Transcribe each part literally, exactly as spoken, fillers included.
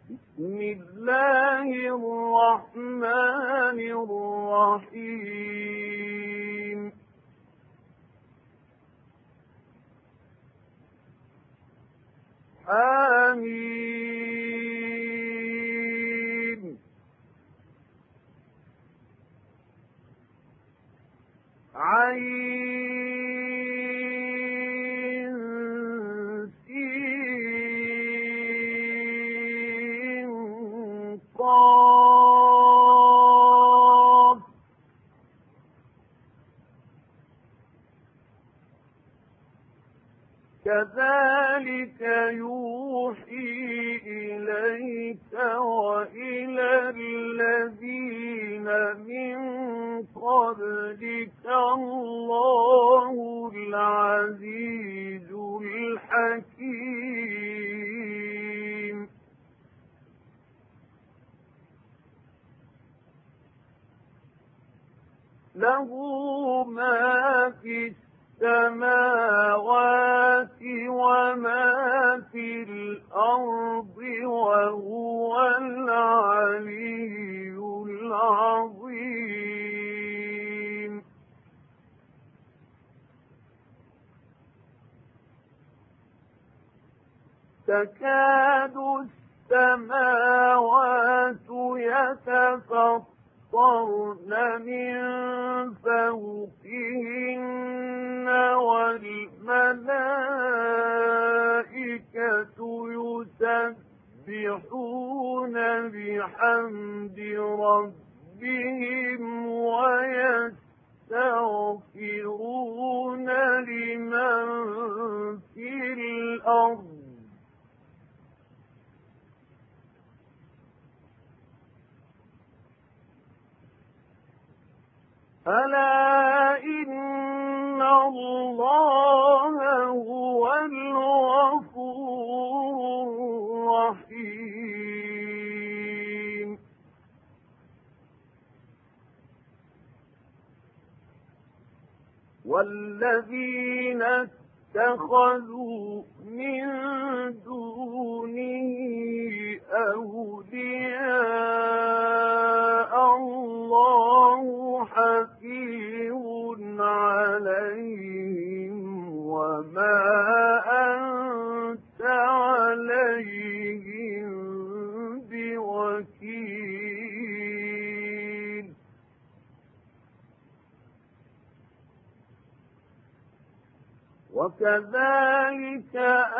بسم الله الرحمن الرحيم حميم عين صاد كذلك يوحي إليك وإلى الذين من قبلك الله العزيز الحكيم له ما في السماوات وما في الأرض وهو العلي العظيم تكاد السماوات يتفطرن من فوقهن والملائكة يسبحون بحمد ربهم ويستغفرون لمن في الأرض ألا إن الله هو الغفور الرحيم والذين اتخذوا من دونه أولياء الله حفيظ عليهم وما أنت عليهم بوكيل وكذلك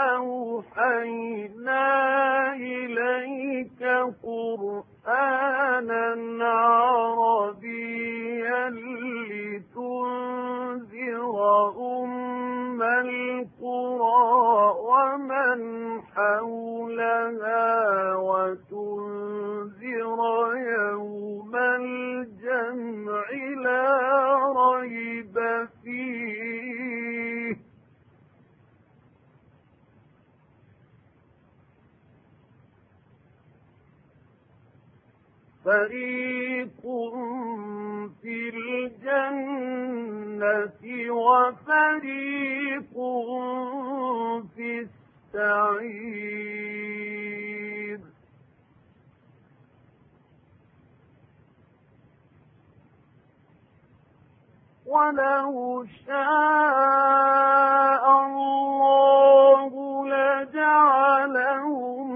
أوحينا إليك قرآنا عربيا لتنذر أم القرى ومن حولها وتنذر يوم الجمع لا ريب فيه فريق في الجنة وفريق في السعير ولو شاء الله لجعلهم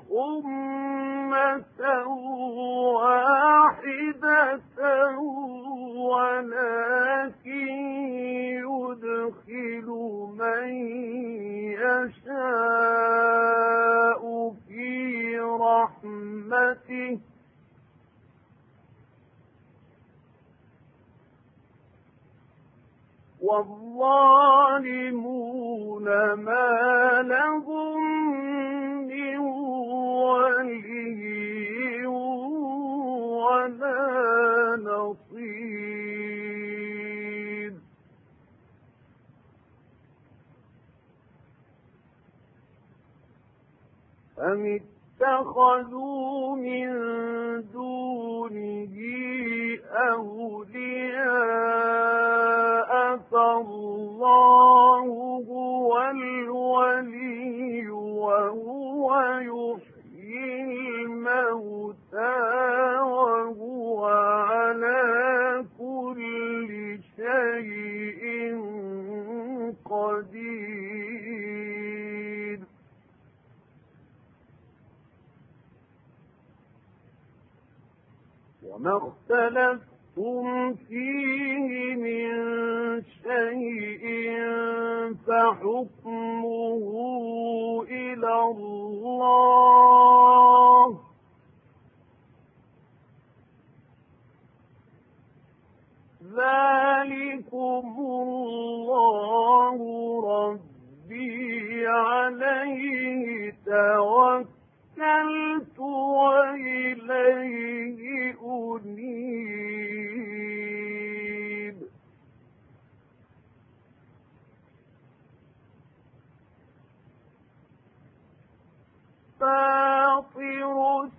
أمة واحدة ولكن يدخل من يشاء في رحمته والظالمون ما لهم من ولي ولا نصير أم اتخذوا من دونه أولياء فالله هو الولي وهو يحيي وما اختلفتم فيه من شيء فحكمه إلى الله ذلكم الله ربي عليه توكلت وإليه أنيب فاطر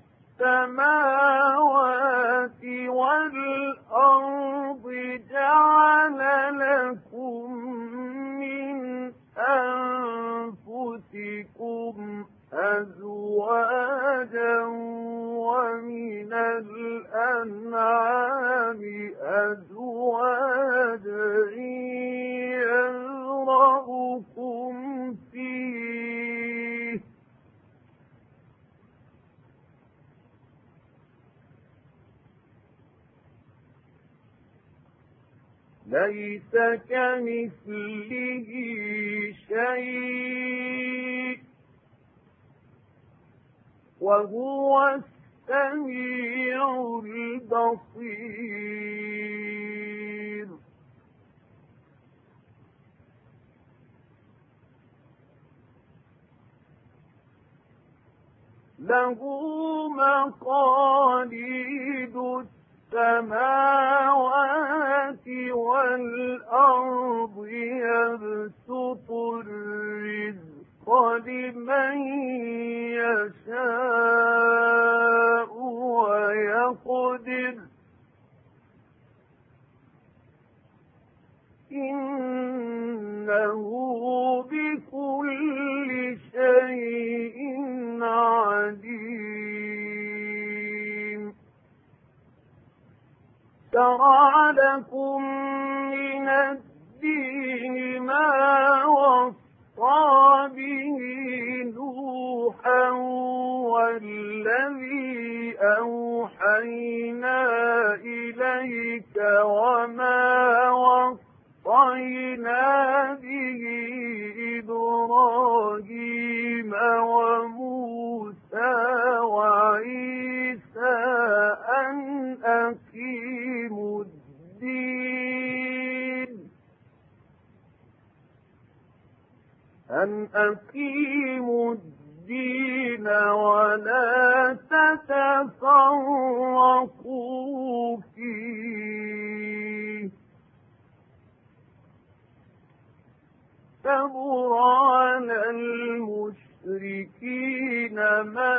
السماوات والأرض جعل لكم من أنفسكم أزواجا ومن الأنعام أزواجا يذرأكم فيه ليس كمثله شيء وهو السميع البصير له مقاليد السماوات والأرض يبسط الرزق لمن يشاء ويقدر إنه بكل شيء عليم شرع لكم من الدين ما وصى به نوحا والذي أوحينا إليك وما وصينا به إبراهيم وموسى وعيسى أن أقيموا الدين أن أقيموا الدين ولا تتفرقوا فيه كبر على المشركين ما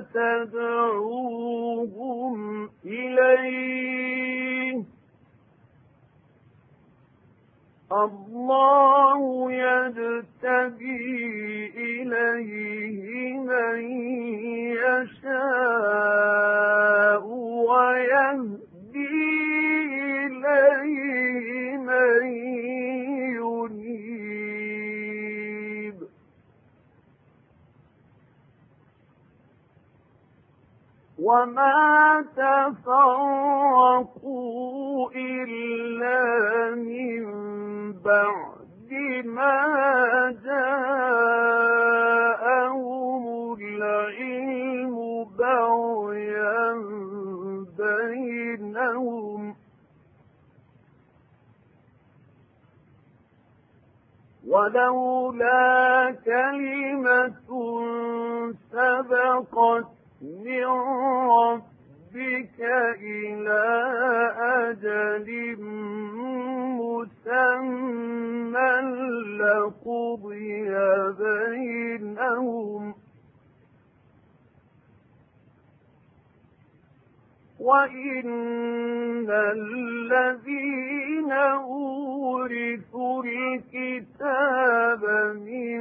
تدعوهم إليه الله يجتبي إليه من يشاء ويهدي إليه من ينيب وما تفرقوا إلا من بعد ما جاءهم العلم بغيا بينهم ولولا كلمة سبقت من ربك إلى أجل مسمى لقضي بينهم وإن الذين أورثوا الكتاب من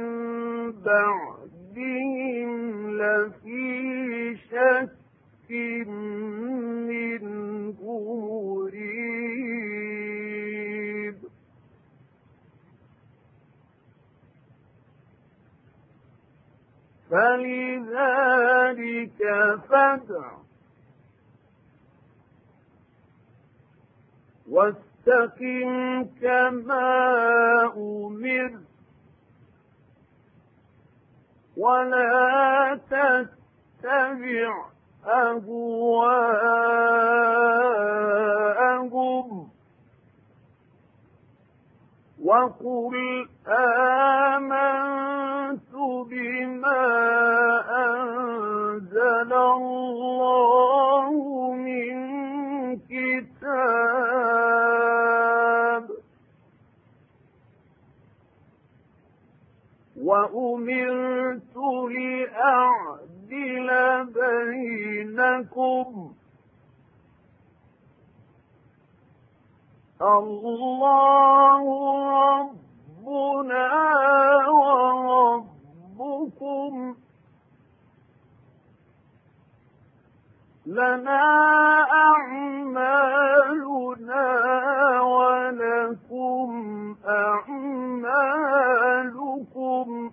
بعدهم لفي شك منه مريب فلذلك فادع واستقم كما أمرت ولا تتبع أهواءهم وقل آمنت بما أنزل الله من كتاب وأمرت لأعدل بينكم الله ربنا وربكم لنا أعمالنا ولكم أعمالكم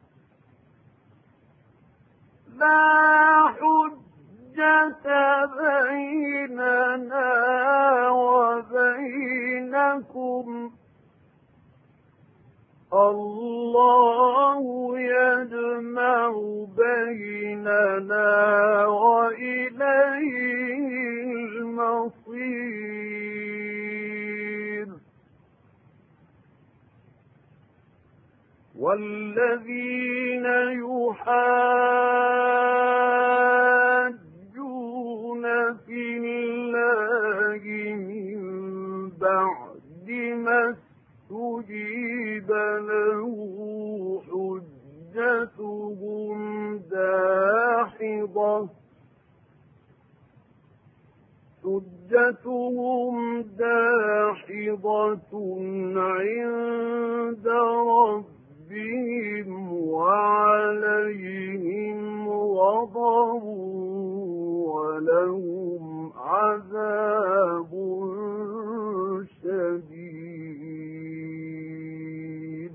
لا حجة بيننا وبينكم الله يجمع بيننا وإليه المصير والذين يحاجون في الله من بعد ما استجيب له حجتهم داحضة حجتهم داحضة عند ربهم وعليهم غضب ولهم عذاب شديد.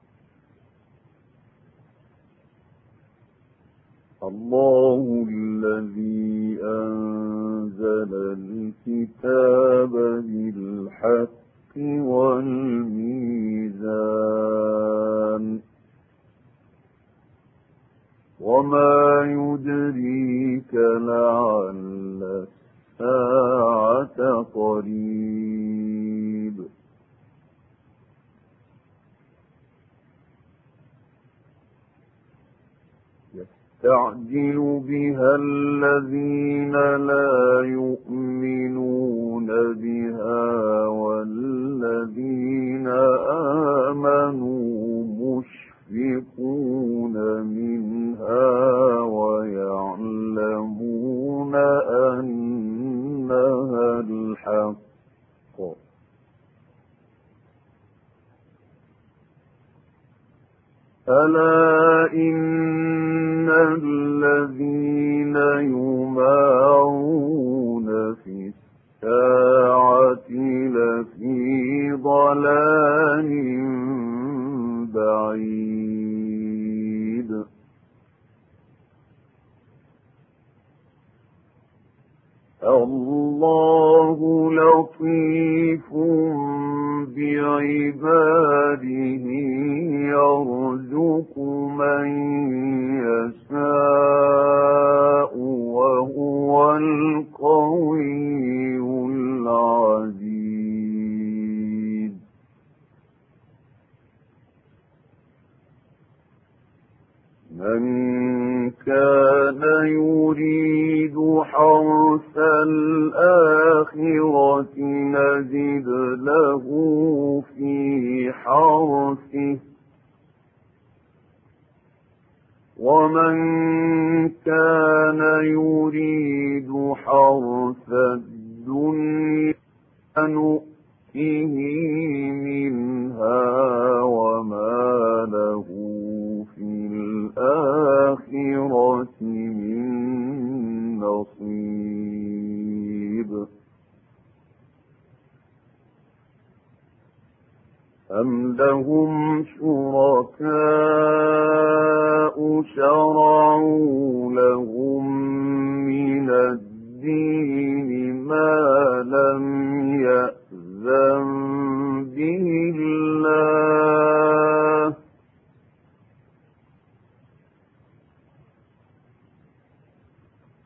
الله الذي أنزل الكتاب بالحق والميزان وما يدريك لعل الساعة قريب يستعجل بها الذين لا يؤمنون بها والذين آمنوا مشفقون منها ويعلمون أنها الحق ألا إن الذين يمارون في الساعة لفي ضلال بعيد الله لطيف بعباده يرزق من يشاء وهو القوي العزيز. من كان يريد حرث الآخرة نزد له في حرثه ومن كان يريد حرث الدنيا نؤته منها وما له في الآخرة من نصيب. أم لهم شركاء شرعوا لهم من الدين ما لم يأذن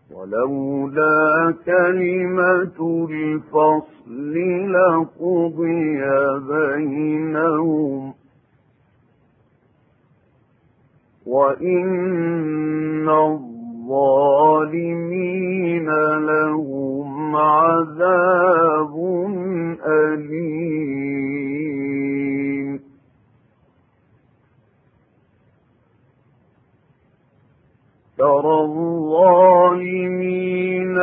ولولا كلمة الفصل لقضي بينهم وإن الظالمين لهم عذاب أليم ترى الظالمين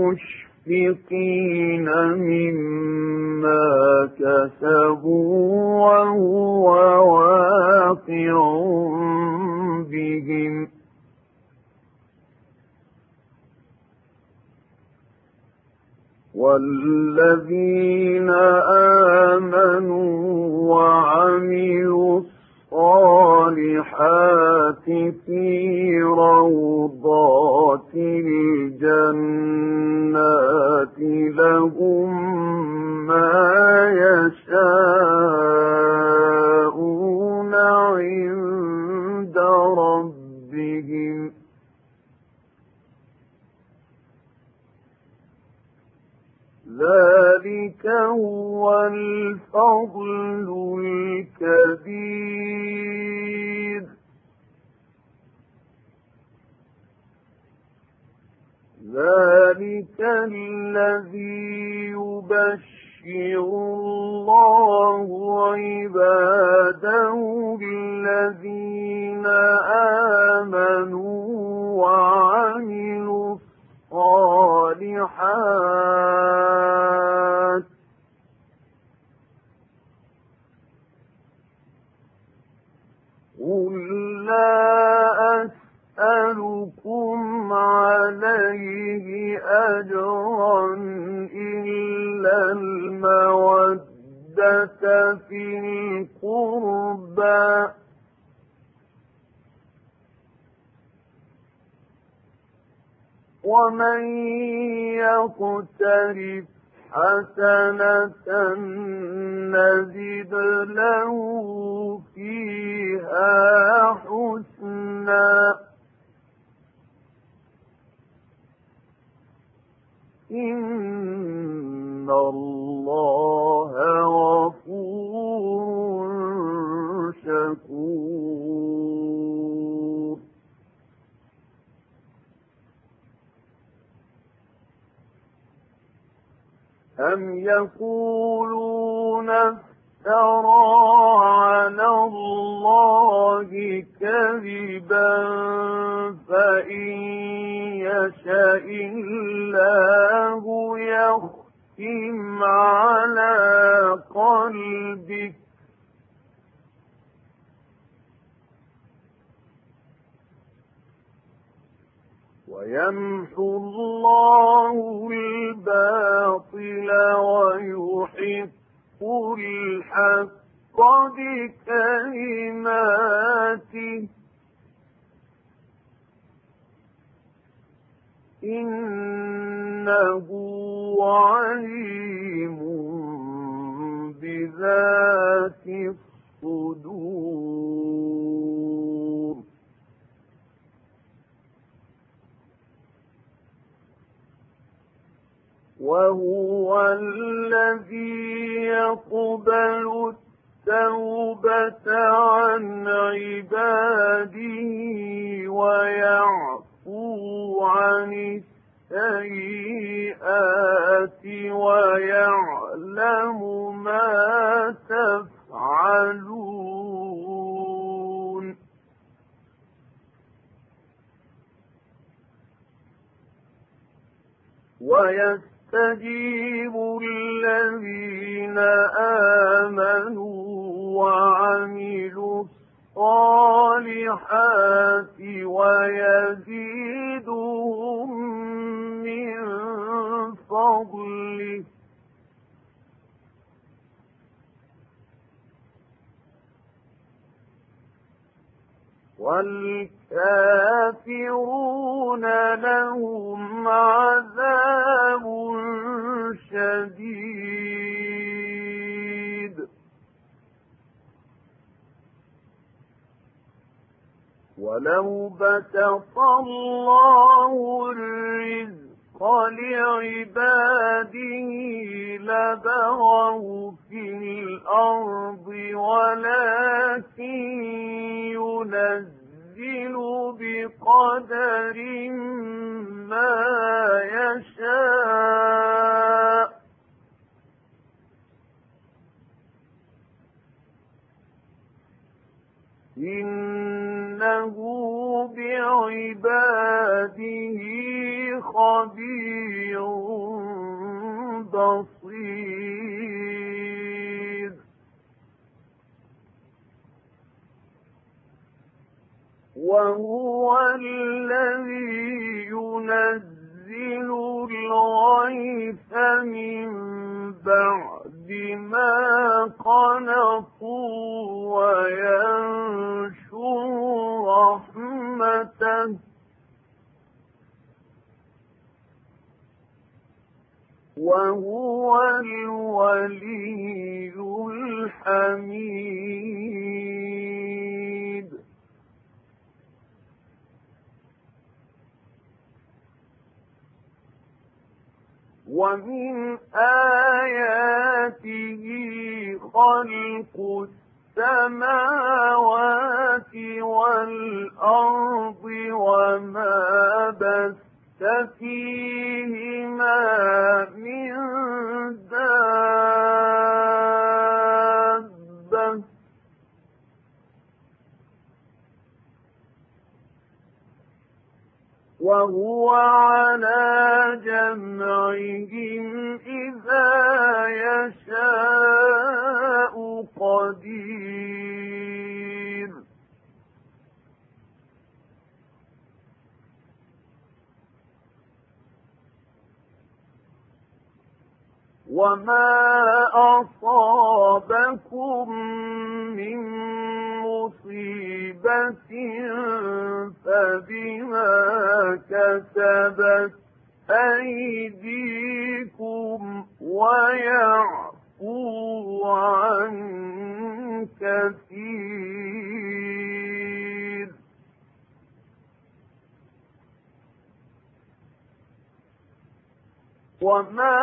مشفقين مما كسبوا وهو واقع بهم والذين آمنوا وعملوا الصالحات في روضات الجنات لهم ما يشاءون عند ربهم ذلك هو الفضل الكبير ذلك الذي يبشر الله عباده الذين آمنوا وعملوا الصالحات قل لا أسألكم عليه أجرا إلا المودة في القربى ومن يقترف حسنة نزد له فيها حسنا إن الله غفور شكور أم يقولون افترى على الله كذبا فإن يشاء الله يختم على قلبك ويمحو الله الباطل ويحق الحق بكلماته إنه عليم بذات الصدور وهو الذي يقبل التوبة عن عباده ويعفو عن السيئات ويعلم ما تفعلون ويستجيب الذين آمنوا وعملوا الصالحات ويزيدهم من فضله والكافرون لهم عذاب شديد ولو بسط الله الرزق عباده لبغوا في الأرض ولكن ينزل بقدر ما يشاء إنه بعباده خبير بصير وهو الذي ينزل الغيث من بعد ما قنطوا وينشر رحمته وهو الولي الحميد ومن آياته خلق السماوات والأرض وما بث فيهما من دابة وهو على جمعهم إذا يشاء قدير وما أصابكم من مصيبة فبما كسبت أيديكم ويعفو عن كثير وما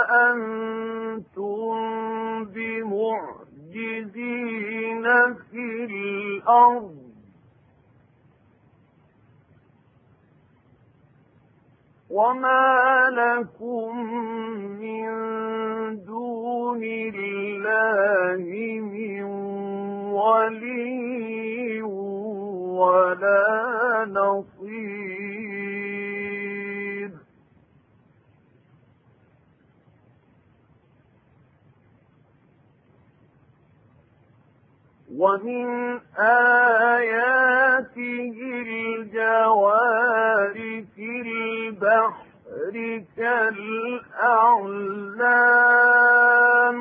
أنتم بمعجزين في الأرض وما لكم من دون الله من ولي ولا نصير ومن آياته الجوار في البحر كالأعلام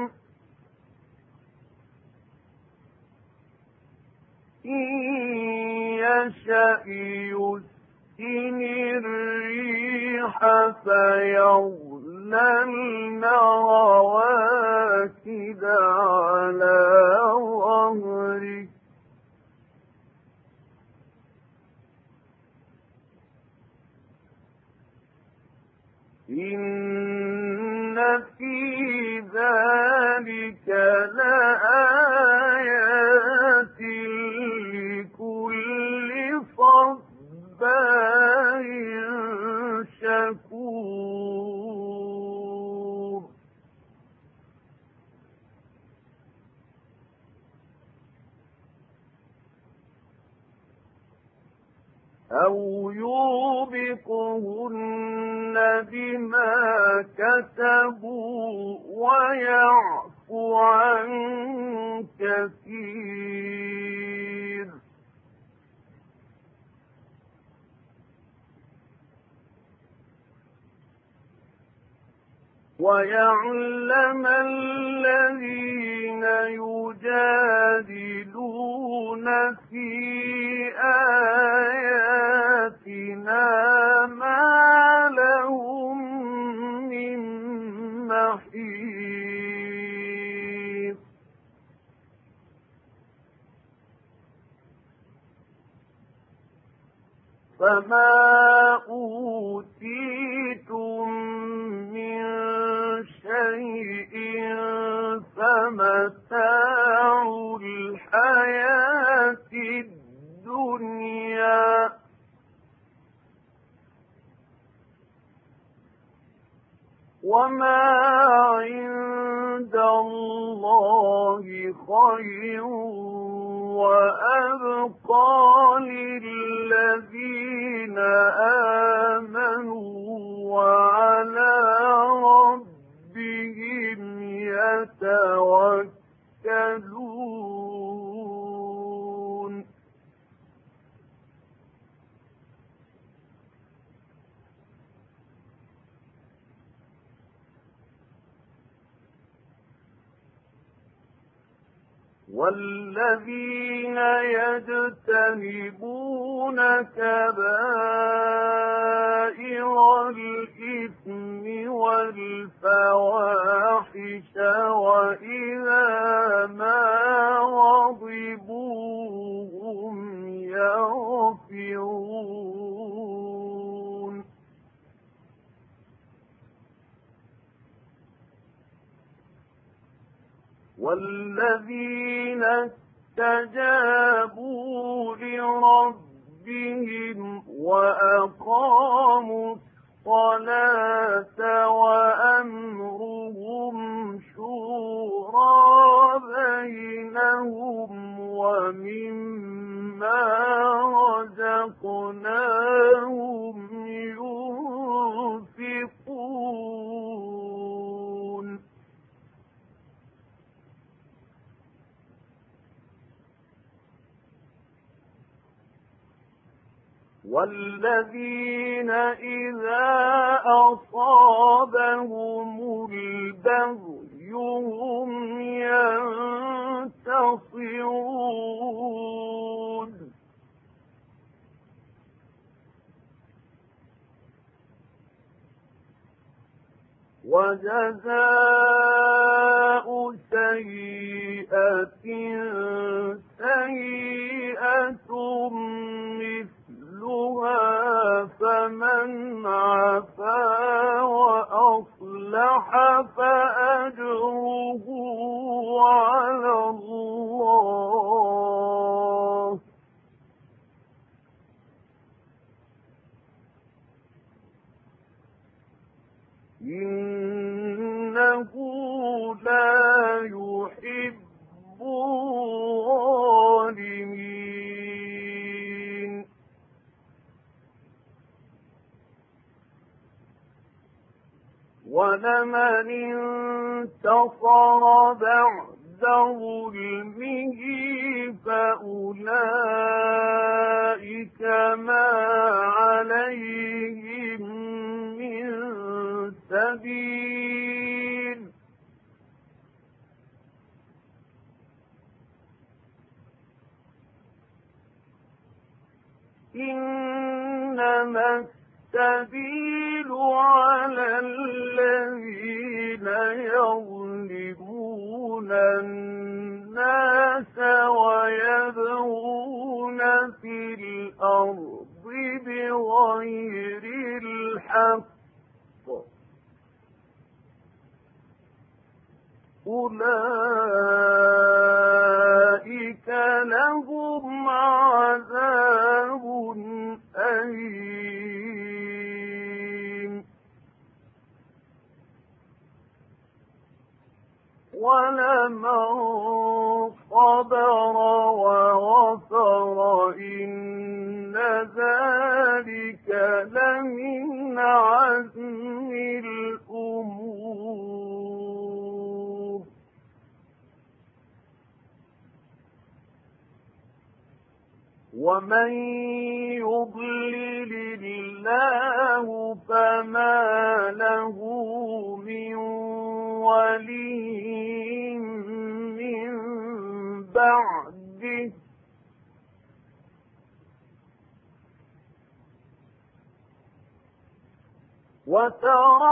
إن يشأ يسكن الريح فيظللن رواكد على ظهره إن في ذلك لآيات لكل صبار شكور أو يوبقهن بما كسبوا ويعفو عن كثير ويعلم الذين يجادلون في آياتنا ما لهم من محيص فما أوتيتم من وما عند الله خير وأبقى للذين آمنوا وعلى ربهم يتوكلون والذين يجتنبون كبائر الإثم والفواحش وإذا ما غضبوا هم يغفرون والذين استجابوا لربهم وأقاموا الصلاة وأمرهم شورى بينهم ومما رزقناهم ينفقون والذين إذا أصابهم البغي هم ينتصرون وجزاء سيئة سيئة مثلها فمن عفا وأصلح فأجره على الله إنه لا يحب الظالمين ولمن انتصر بعد ظلمه فأولئك ما عليهم من سبيل إنما السبيل على الذين يظلمون الناس ويبغون في الأرض بغير الحق أولئك لهم عذاب أليم ولمن صبر وغفر إن ذلك لمن عزم الأمور ومن يضلل الله فما له من ولي من بعده وترى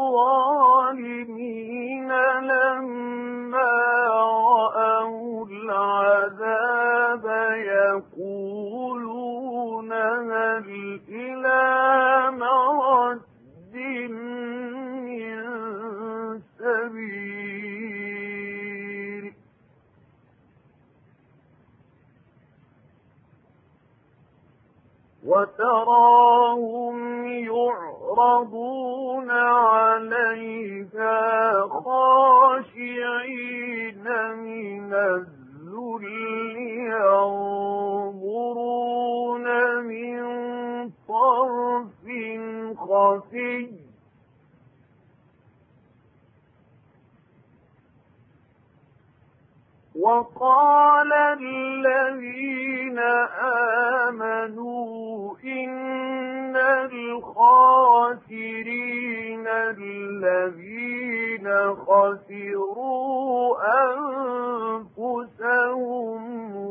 الظالمين لما رأوا العذاب يقولون هل إلى مرد من سبيل وتراهم يعرضون يصلون عليها خاشعين من الذل ينظرون من طرف خفي وقال الذين آمنوا إن الخاسرين الذين خسروا أنفسهم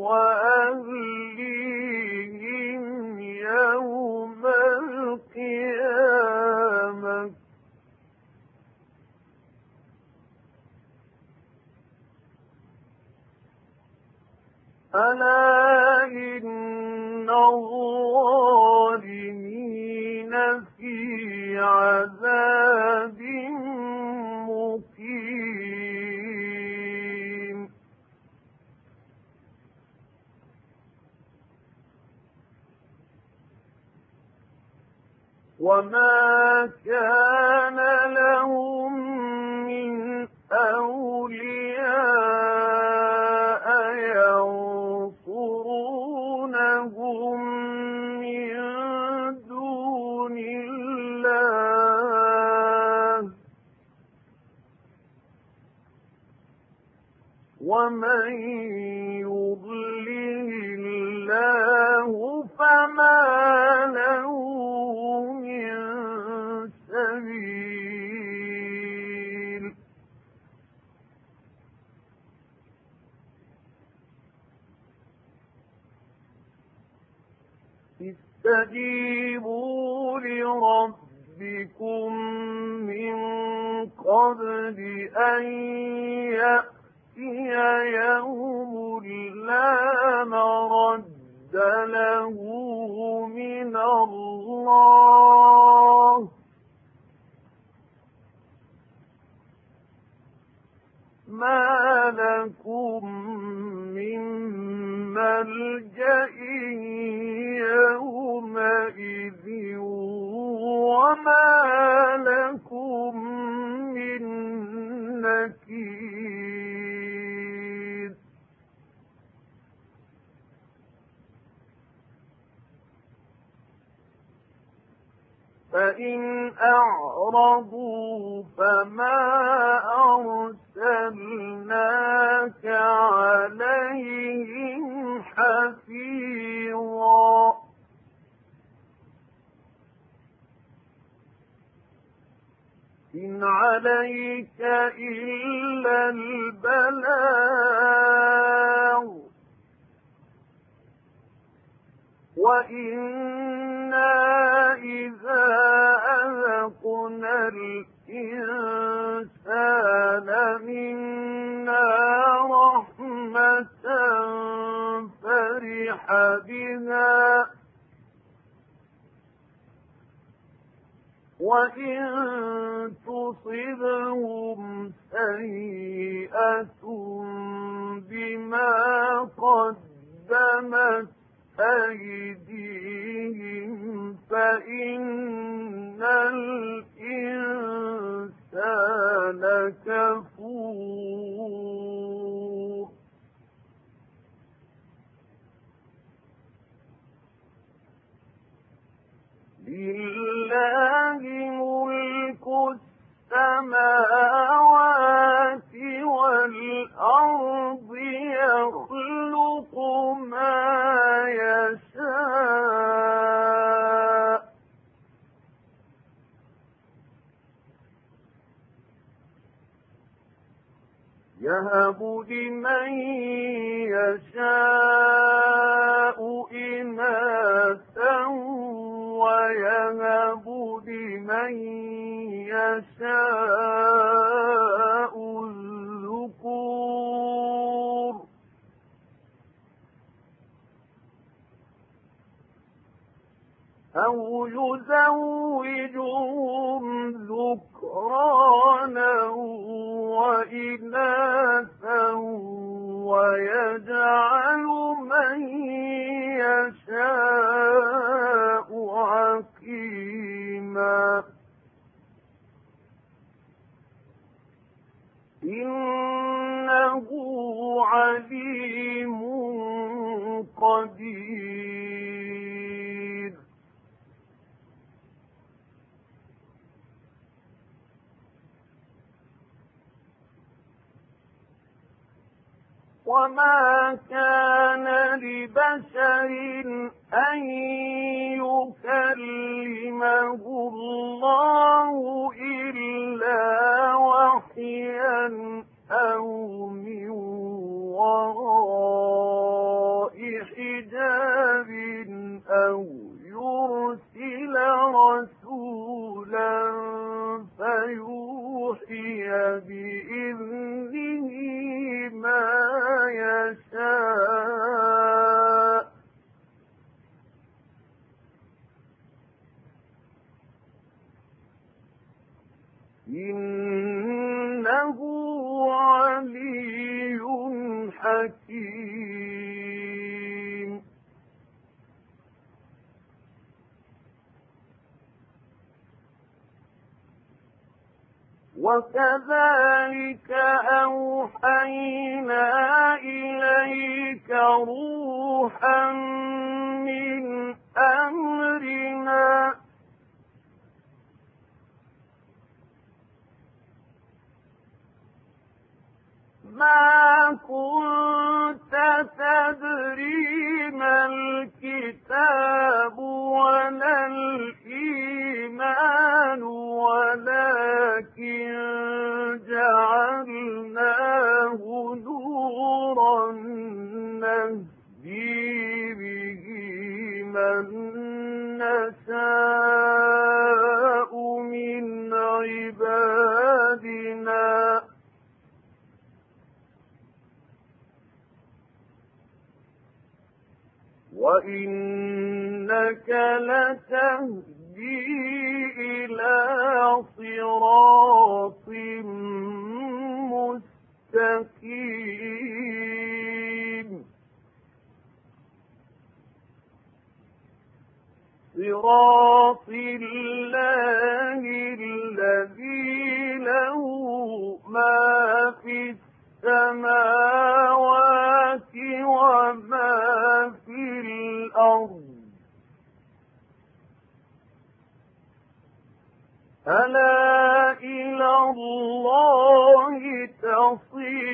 وأهليهم يوم القيامة ألا إن الظالمين في عذاب مقيم وما كان لهم من أولياء ينصرونهم من دون الله ومن يضلل الله فما له من سبيل استجيبوا لربكم من قبل أن يأتي يوم لا مرد له من الله ما لكم من ملجأ يومئذ وما لكم من نكير فإن أعرضوا فما أرسلناك عليهم حفيظا إن عليك إلا البلاغ وإنا إذا أذقنا الإنسان منا رحمة فرح بها وإن تصبهم سيئة بما قدمت أيديهم فإن الإنسان كفور لله ملك السماوات والأرض يخلق ما يشاء يهب لمن يشاء إناثا ويهب لمن يشاء الذكور أو يزوجهم ذكرانا وإناثا ويجعل من يشاء عقيما قدير. وما كان لبشر أن يكلمه الله إلا وحيا أو من وراء حجاب أو يرسل رسولا فيوحي بإذنه ما يشاء. إنه علي حكيم. وكذلك أوحينا إليك روحا من أمرنا ما كنت تدري ما الكتاب ولا الإيمان ولكن جعلناه نورا نهدي به من نشاء من عبادنا وإنك لتهدي إلى صراط مستقيم. صراط الله الذي له ما في السماوات وما في الأرض ألا إلى الله تصير